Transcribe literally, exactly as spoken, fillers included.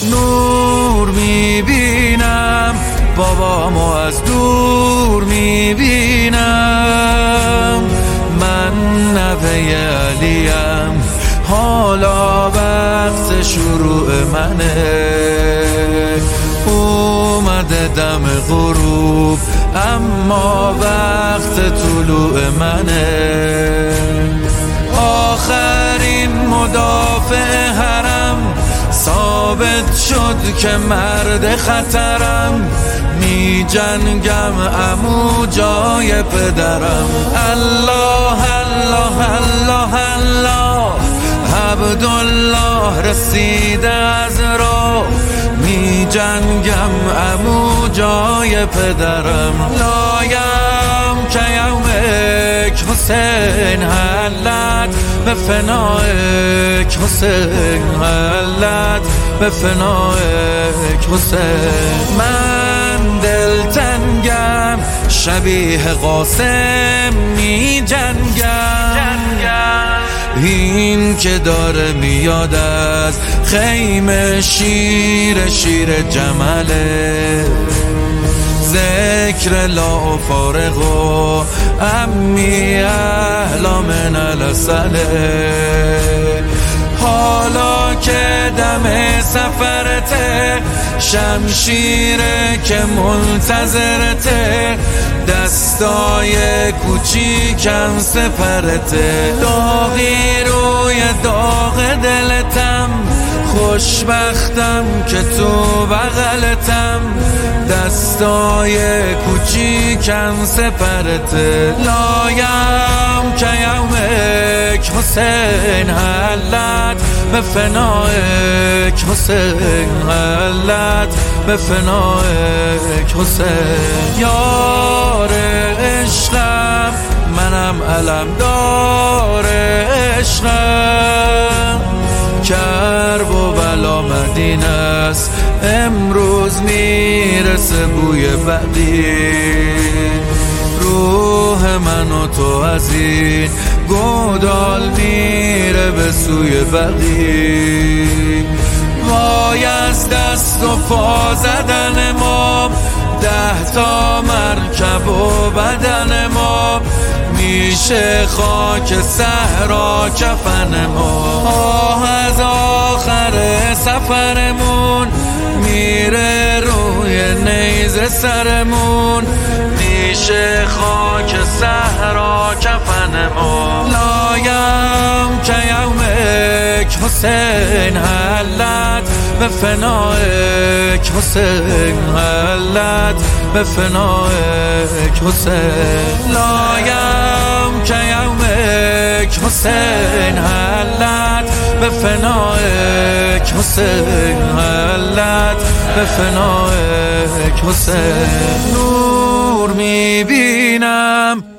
نور میبینم، بابامو از دور میبینم. من نوه علیم، حالا وقت شروع منه. اومده دم غروب اما وقت طلوع منه. آخرین مدافع حرم ثابت شد که مرد خطرم. می جنگم عمو جای پدرم. الله الله الله الله، عبدالله رسیده از راه. می جنگم عمو جای پدرم. لایم که یومک حسین حلت به فنایک حسین حلت به فنایک حسین. من دلتنگم شبیه قاسم می جنگم. این که داره میاد از خیمه شیر شیر جمله. ذکر لا فارغ و امی اهلا من الاسله. حالا که دم سفرته، شمشیره که منتظرته. دستای کوچیکم سپرته. داغی روی داغ دلتم، خوشبختم که تو بغلتم. دستای کوچیکم سپرته. لایم که یومک حسین حلت به فنایک حسین حلت به فنایک حسین. یار عشقم منم علمدار عشقم. کرب و بلا مدینه است، امروز میرسه بوی بقی. روح من و تو از این گودال میره به سوی بقی. وای از دست و پا زدن ما، ده تا مرکب و بدن ما. میشه خاک صحرا کفن ما. آه از آخر سفرمون میره روی نیزه سرمون. میشه خاک صحرا کفن ما. لایم که یومک حسین حلت به فنایک حسین حلت به فنایک حسین. لایم که یومک حسین حلت به فنایک حسین حلت به فنایک حسین. نور میبینم